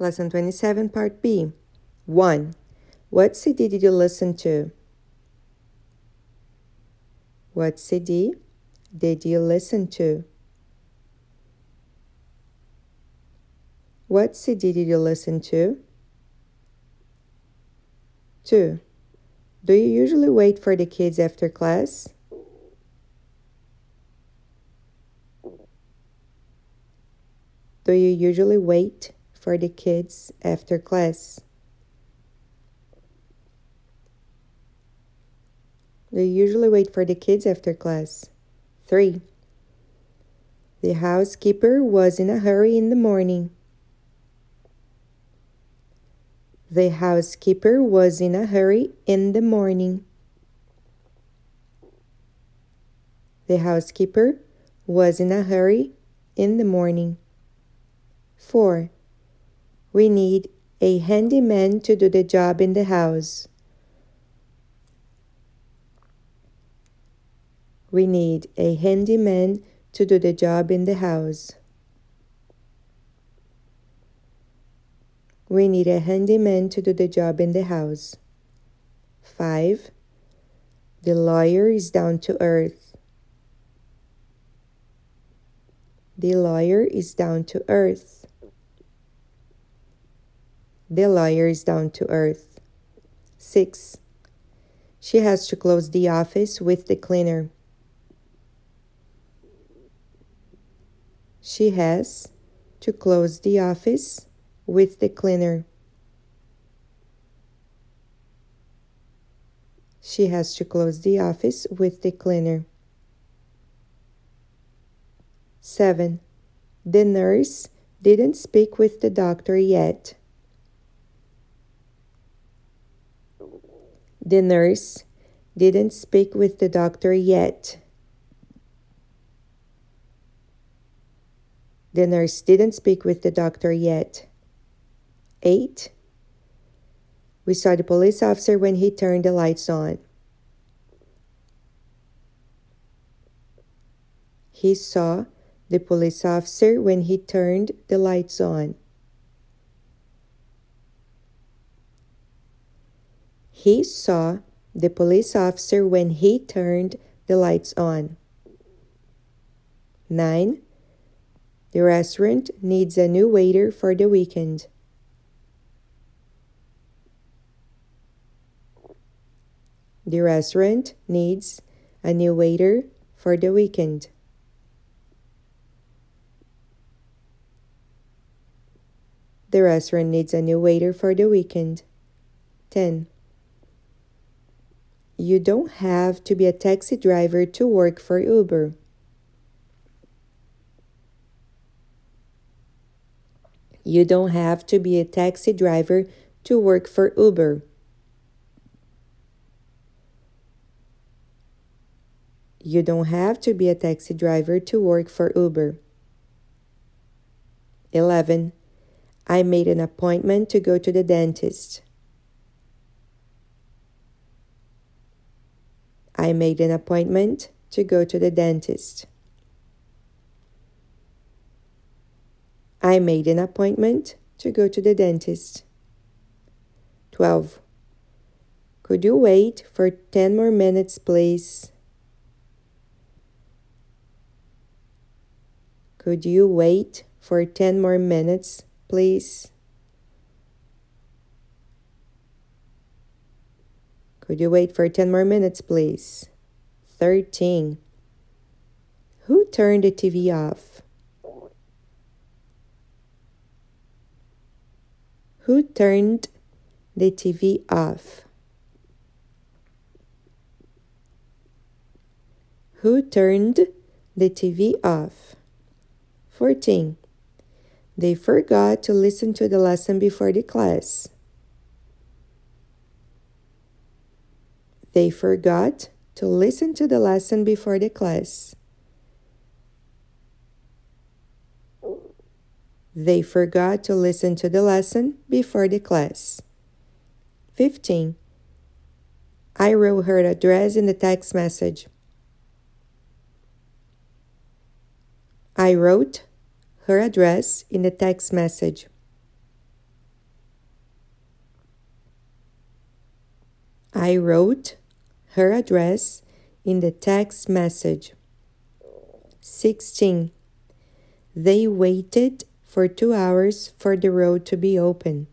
Lesson 27, Part B. 1. What CD did you listen to? What CD did you listen to? What CD did you listen to? 2. Do you usually wait for the kids after class? Do you usually wait for the kids after class? Do you usually wait for the kids after class? 3. The housekeeper was in a hurry in the morning. The housekeeper was in a hurry in the morning. The housekeeper was in a hurry in the morning. 4. We need a handyman to do the job in the house. We need a handyman to do the job in the house. We need a handyman to do the job in the house. 5. The lawyer is down to earth. The lawyer is down to earth. The lawyer is down to earth. 6. She has to close the office with the cleaner. She has to close the office with the cleaner. She has to close the office with the cleaner. 7. The nurse didn't speak with the doctor yet. The nurse didn't speak with the doctor yet. The nurse didn't speak with the doctor yet. 8. We saw the police officer when he turned the lights on. He saw the police officer when he turned the lights on. He saw the police officer when he turned the lights on. 9. The restaurant needs a new waiter for the weekend. The restaurant needs a new waiter for the weekend. The restaurant needs a new waiter for the weekend. 10. You don't have to be a taxi driver to work for Uber. You don't have to be a taxi driver to work for Uber. You don't have to be a taxi driver to work for Uber. 11. I made an appointment to go to the dentist. I made an appointment to go to the dentist. I made an appointment to go to the dentist. 12. Could you wait for 10 more minutes, please? Could you wait for 10 more minutes, please? Could you wait for 10 more minutes, please? 13. Who turned the TV off? Who turned the TV off? Who turned the TV off? 14. They forgot to listen to the lesson before the class. They forgot to listen to the lesson before the class. They forgot to listen to the lesson before the class. 15. I wrote her address in the text message. I wrote her address in the text message. I wrote her address in the text message. 16. They waited for 2 hours for the road to be open.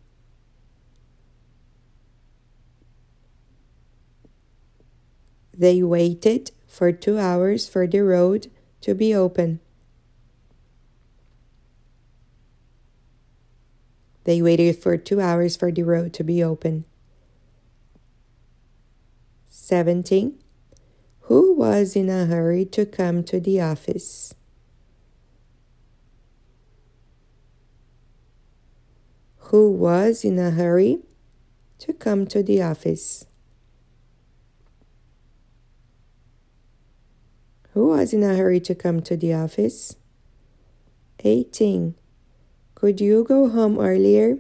They waited for 2 hours for the road to be open. They waited for 2 hours for the road to be open. 17. Who was in a hurry to come to the office? Who was in a hurry to come to the office? Who was in a hurry to come to the office? 18. Could you go home earlier?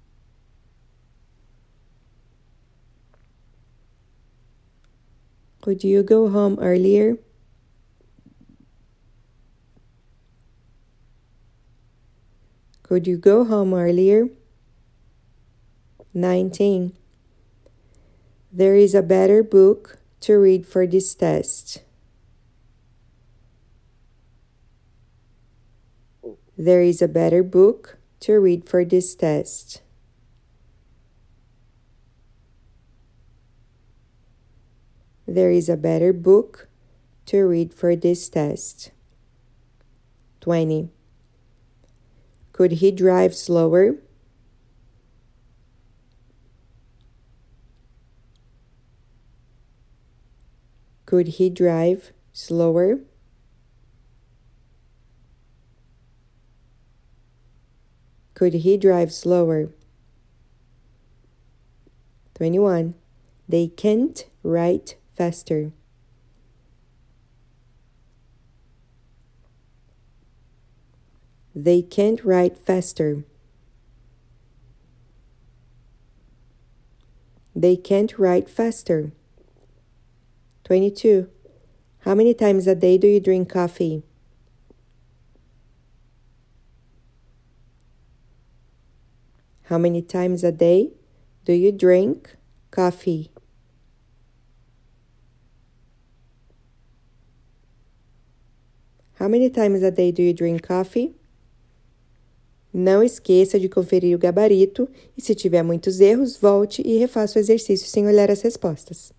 Could you go home earlier? Could you go home earlier? 19. There is a better book to read for this test. There is a better book to read for this test. There is a better book to read for this test. 20. Could he drive slower? Could he drive slower? Could he drive slower? 21. They can't write faster. They can't write faster. They can't write faster. 22. How many times a day do you drink coffee? How many times a day do you drink coffee? How many times a day do you drink coffee? Não esqueça de conferir o gabarito e, se tiver muitos erros, volte e refaça o exercício sem olhar as respostas.